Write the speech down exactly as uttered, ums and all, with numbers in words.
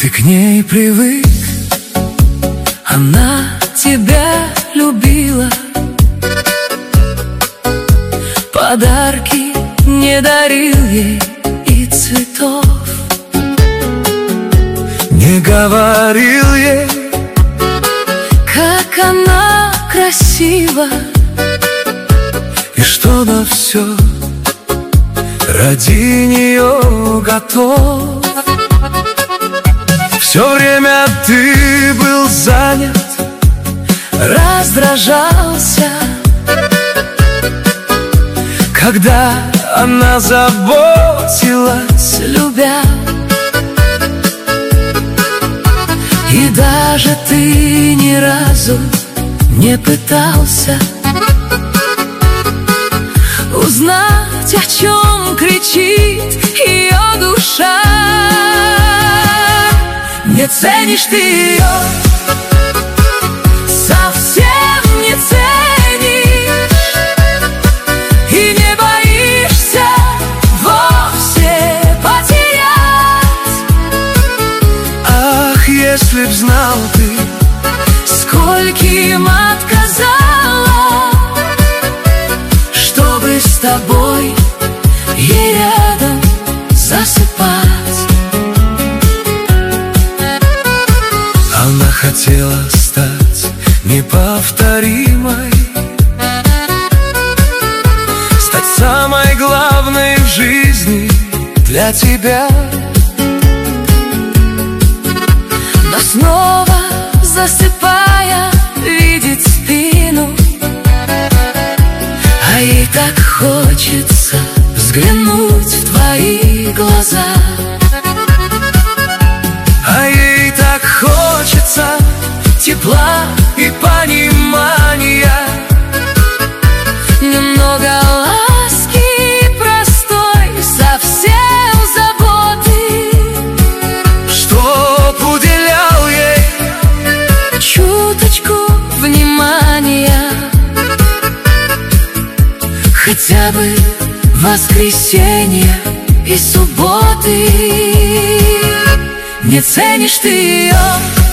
Ты к ней привык, она тебя любила, подарки не дарил ей и цветов, не говорил ей, как она красива, и что на все ради нее готов. Все время ты был занят, раздражался, когда она заботилась, любя. И даже ты ни разу не пытался узнать, о чем кричит ее душа. Не ценишь ты ее, совсем не ценишь, и не боишься вовсе потерять. Ах, если б знал ты, скольким отказала, чтобы с тобой ей рядом засыпать. она хотела стать неповторимой, стать самой главной в жизни для тебя. Но снова засыпая, видеть спину, а ей так хочется взглянуть в твои глаза. А ей так хочется тепла и понимания, немного ласки простой, совсем заботы, чтоб уделял ей чуточку внимания, хотя бы воскресенье и субботы. Не ценишь ты ее,